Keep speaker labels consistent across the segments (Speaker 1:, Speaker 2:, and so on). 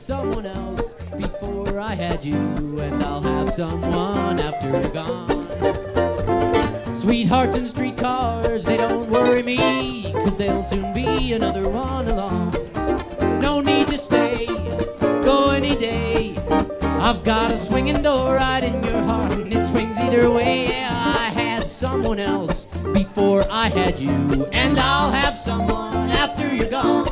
Speaker 1: someone else before I had you, and I'll have someone after you're gone. Sweethearts and streetcars, they don't worry me, 'cause there'll soon be another one along. No need to stay, go any day. I've got a swinging door right in your heart, and it swings either way. Yeah, I had someone else before I had you, and I'll have someone after you're gone.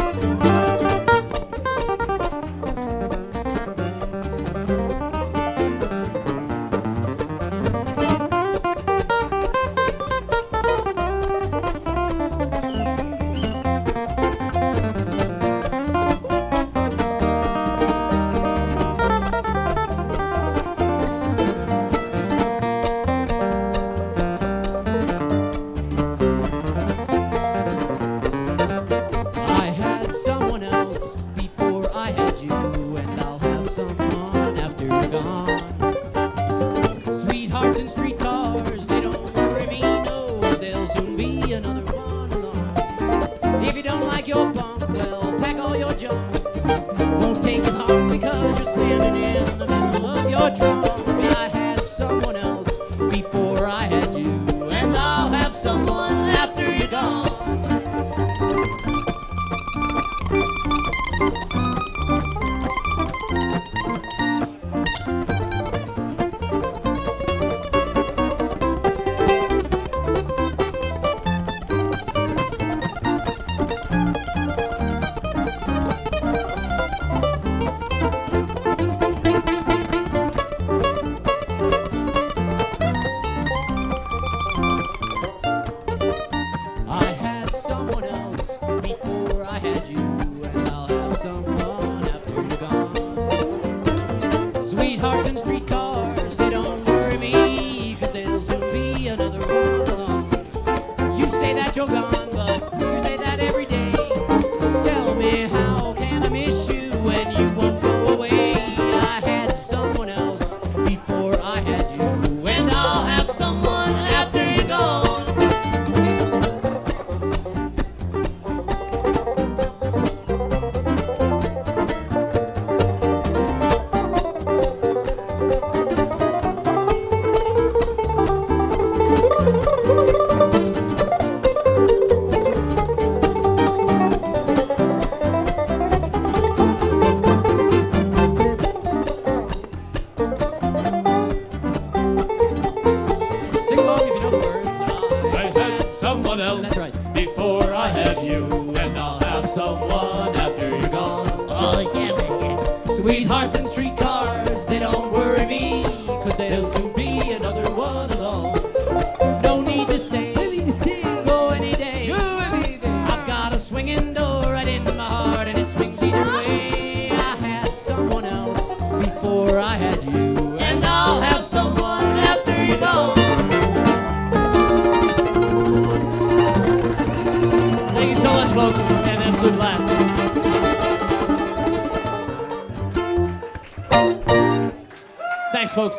Speaker 2: Thanks, folks.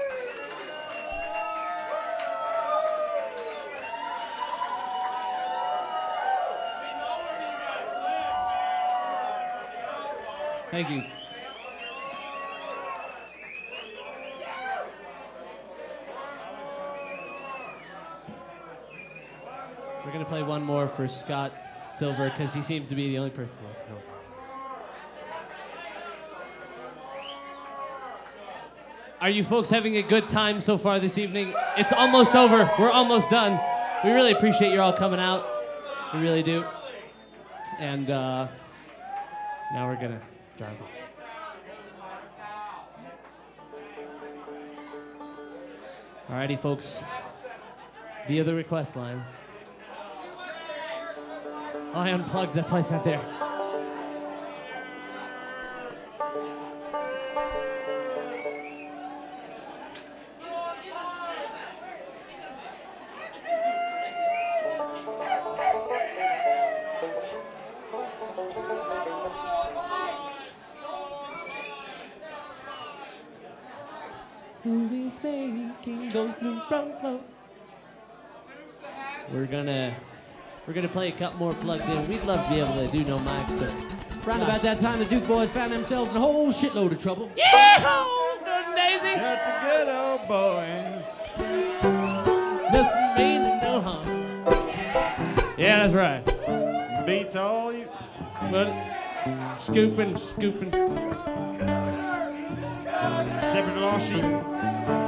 Speaker 2: Thank you. We're going to play one more for Scott Silver because he seems to be the only person who wants to go. Are you folks having a good time so far this evening? It's almost over. We're almost done. We really appreciate you all coming out. We really do. And now we're going to drive off. Alrighty, folks. Via the request line. Oh, I unplugged. That's why it's not there. Who is making those new front clothes? We're gonna play a couple more plugged in. We'd love to be able to do no mics, but
Speaker 1: Round about that time, the Duke boys found themselves in a whole shitload of trouble.
Speaker 2: Yeah! Good Daisy!
Speaker 3: Got the good old boys.
Speaker 2: Mr. Mean and no harm. Yeah, that's right.
Speaker 3: Beats all you.
Speaker 2: But scooping.
Speaker 3: Shepherd lost sheep.